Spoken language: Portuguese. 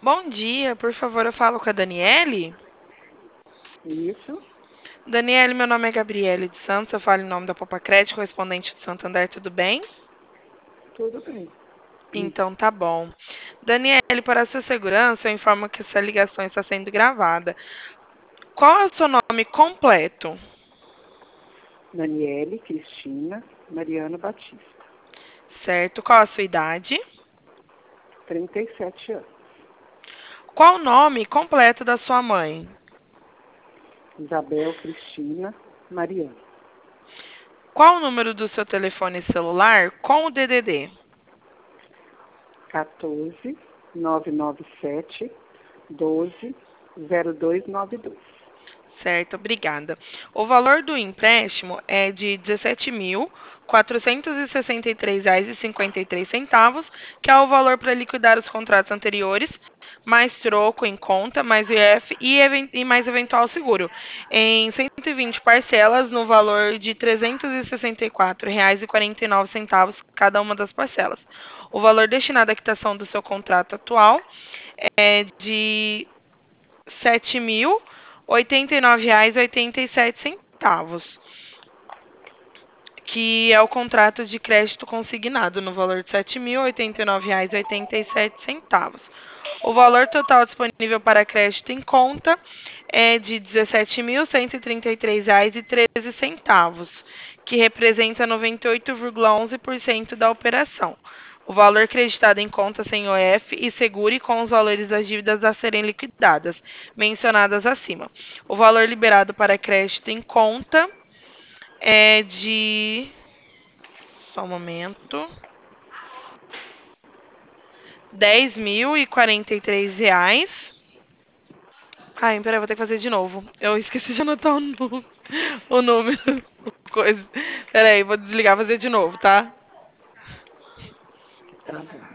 Bom dia, por favor, eu falo com a Daniele. Isso, Daniele, meu nome é Gabriele de Santos, eu falo em nome da Popa Crédito, correspondente de Santander, tudo bem? tudo bem. Então tá bom. Daniele, para sua segurança, eu informo que essa ligação está sendo gravada. Qual é o seu nome completo? Daniele Cristina Mariano Batista, Certo? Qual a sua idade? 37 anos. Qual o nome completo da sua mãe? Isabel Cristina Mariano, Qual o número do seu telefone celular com o DDD? 14 997 12 0292. Certo, obrigada. O valor do empréstimo é de R$ 17.463,53, que é o valor para liquidar os contratos anteriores, mais troco em conta, mais IF e mais eventual seguro, em 120 parcelas no valor de R$ 364,49 cada uma das parcelas. O valor destinado à quitação do seu contrato atual é de R$ 7.089,87, que é o contrato de crédito consignado no valor de R$ 7.089,87. O valor total disponível para crédito em conta é de R$ 17.133,13, que representa 98,11% da operação. O valor creditado em conta sem OF e segure com os valores das dívidas a serem liquidadas, mencionadas acima. O valor liberado para crédito em conta é de. Só um momento. R$ 10.043. Ai, peraí, vou ter que fazer de novo. Eu esqueci de anotar o número. Coisa. Peraí, vou desligar e fazer de novo, tá? Tá bom.